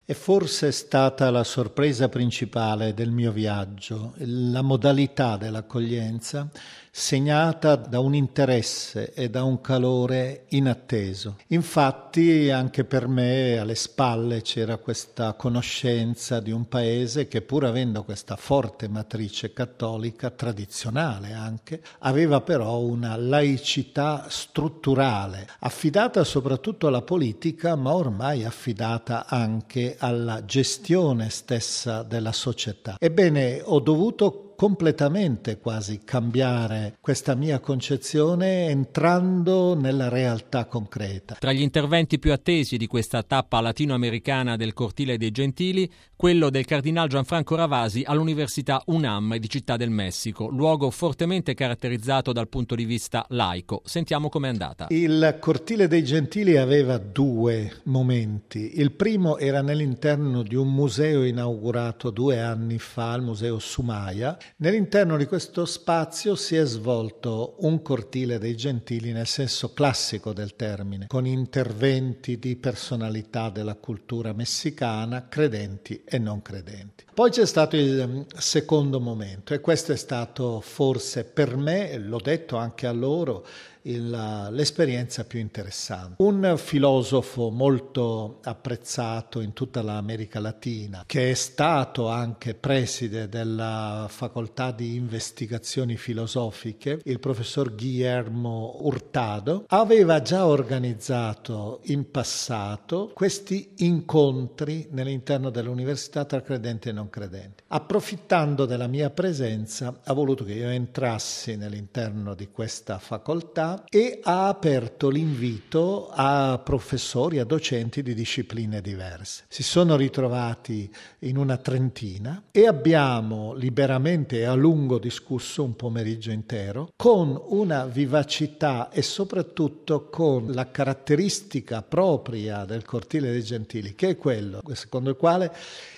E forse è stata la sorpresa principale del mio viaggio, la modalità dell'accoglienza segnata da un interesse e da un calore inatteso. Infatti anche per me alle spalle c'era questa conoscenza di un paese che, pur avendo questa forte matrice cattolica, tradizionale anche, aveva però una laicità strutturale, affidata soprattutto alla politica, ma ormai affidata anche alla gestione stessa della società. Ebbene, ho dovuto completamente quasi cambiare questa mia concezione entrando nella realtà concreta. Tra gli interventi più attesi di questa tappa latinoamericana del Cortile dei Gentili, quello del cardinal Gianfranco Ravasi all'Università UNAM di Città del Messico, luogo fortemente caratterizzato dal punto di vista laico. Sentiamo com'è andata. Il Cortile dei Gentili aveva due momenti. Il primo era nell'interno di un museo inaugurato 2 anni fa, il Museo Sumaya. Nell'interno di questo spazio si è svolto un Cortile dei Gentili nel senso classico del termine, con interventi di personalità della cultura messicana, credenti e non credenti. Poi c'è stato il secondo momento, e questo è stato forse per me, l'ho detto anche a loro, l'esperienza più interessante. Un filosofo molto apprezzato in tutta l'America Latina, che è stato anche preside della facoltà di investigazioni filosofiche, il professor Guillermo Hurtado, aveva già organizzato in passato questi incontri nell'interno dell'università tra credenti e non credenti. Approfittando della mia presenza, ha voluto che io entrassi nell'interno di questa facoltà e ha aperto l'invito a professori, a docenti di discipline diverse. Si sono ritrovati in una trentina e abbiamo liberamente e a lungo discusso un pomeriggio intero con una vivacità e soprattutto con la caratteristica propria del Cortile dei Gentili, che è quello secondo il quale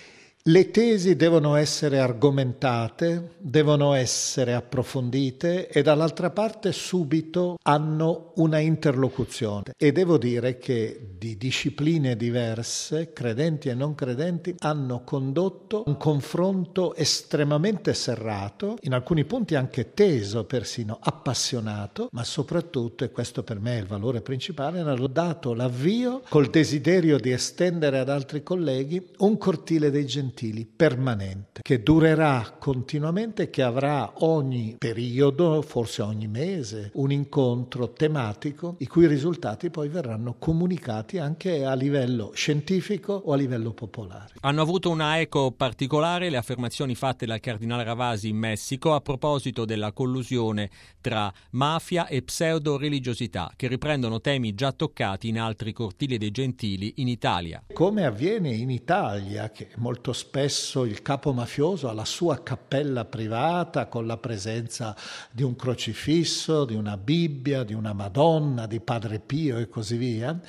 le tesi devono essere argomentate, devono essere approfondite e dall'altra parte subito hanno una interlocuzione. E devo dire che di discipline diverse, credenti e non credenti, hanno condotto un confronto estremamente serrato, in alcuni punti anche teso, persino appassionato, ma soprattutto, e questo per me è il valore principale, hanno dato l'avvio col desiderio di estendere ad altri colleghi un Cortile dei Gentili permanente, che durerà continuamente e che avrà ogni periodo, forse ogni mese, un incontro tematico i cui risultati poi verranno comunicati anche a livello scientifico o a livello popolare. Hanno avuto una eco particolare le affermazioni fatte dal cardinale Ravasi in Messico a proposito della collusione tra mafia e pseudo-religiosità, che riprendono temi già toccati in altri Cortili dei Gentili in Italia. Come avviene in Italia, che molto spesso il capo mafioso ha la sua cappella privata con la presenza di un crocifisso, di una Bibbia, di una Madonna, di Padre Pio e così via,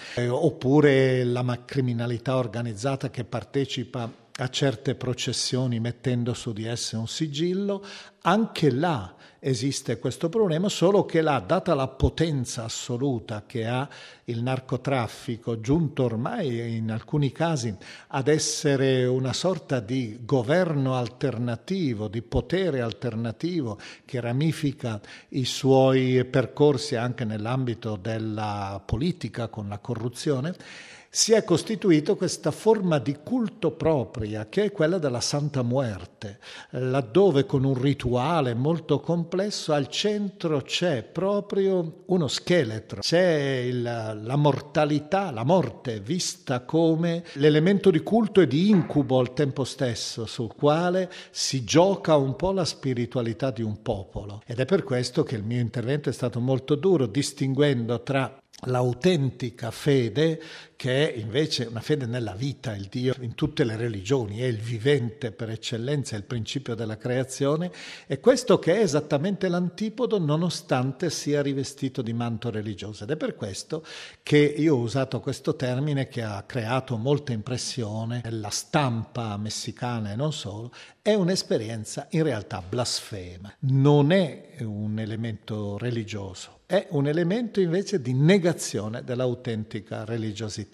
oppure la criminalità organizzata che partecipa a certe processioni mettendo su di esse un sigillo. Anche là esiste questo problema, solo che là, data la potenza assoluta che ha il narcotraffico, giunto ormai in alcuni casi ad essere una sorta di governo alternativo, di potere alternativo che ramifica i suoi percorsi anche nell'ambito della politica con la corruzione, si è costituito questa forma di culto propria che è quella della Santa Muerte, laddove con un rituale molto complesso al centro c'è proprio uno scheletro, c'è la mortalità, la morte vista come l'elemento di culto e di incubo al tempo stesso, sul quale si gioca un po' la spiritualità di un popolo. Ed è per questo che il mio intervento è stato molto duro, distinguendo tra l'autentica fede, che è invece una fede nella vita, il Dio in tutte le religioni, è il vivente per eccellenza, è il principio della creazione, e questo che è esattamente l'antipodo nonostante sia rivestito di manto religioso. Ed è per questo che io ho usato questo termine che ha creato molta impressione nella stampa messicana e non solo. È un'esperienza in realtà blasfema, non è un elemento religioso, è un elemento invece di negazione dell'autentica religiosità.